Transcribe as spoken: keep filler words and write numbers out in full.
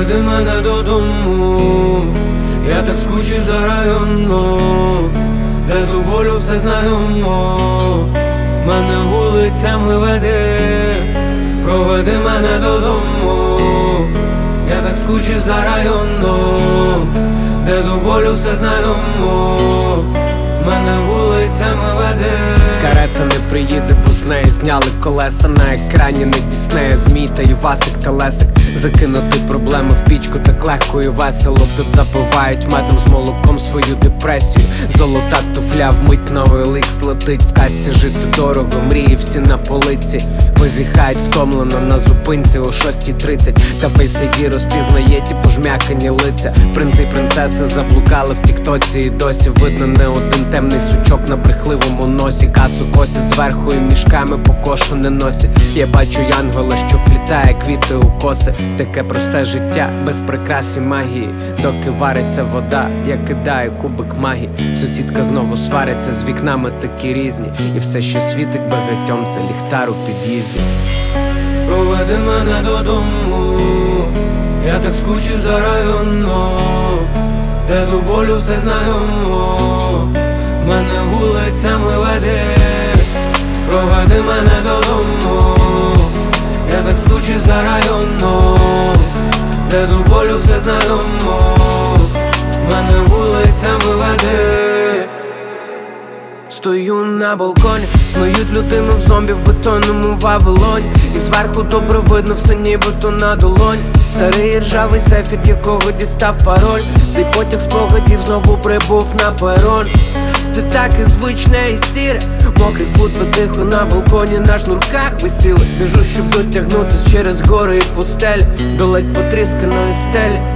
Проведи мене додому, я так скучив за районом, де до болю все знайомо, мене вулицями веди. Проведи мене додому, я так скучив за районом, де до болю все знайомо, мене вулицями веди. Карета не приїде, бо з неї зняли колеса. На екрані не Діснея, Змій та Івасик та Лесик. Закинути проблеми в пічку так легко і весело. Тут запивають медом з молоком свою депресію. Золота туфля, вмить новий лікс летить. В казці жити дорого, мрії всі на полиці. Позіхають втомлено на зупинці о шостій тридцять. Та Face ай ді розпізнає ті пожмякані лиця. Принци й принцеси заблукали в тіктоці, і досі видно не один темний сучок на брехливому носі. Касу косять зверху і мішками по кошу не носять. Я бачу янгола, що вплітає квіти у коси. Таке просте життя, без прикрас і магії. Доки вариться вода, я кидаю кубик магії. Сусідка знову свариться, з вікнами такі різні. І все, що світить багатьом, це ліхтар у під'їзді. Проведи мене додому, я так скучив за районом, де до болю все знайомо, мене вулицями веди. Проведи мене додому, я так скучив за районом, де до болю все знайомо, мене вулицями веди. Стою на балконі, снують людьми в зомбі в бетонному Вавилоні. І зверху добре видно все нібито на долоні. Старий ржавий сейф, від якого дістав пароль. Цей потяг спогадів знову прибув на перон. Все так і звичне і сіре, мокрий футбол тихо на балконі на шнурках висіли. Біжу, щоб дотягнутись через гори і пустелі до ледь потрісканої стелі.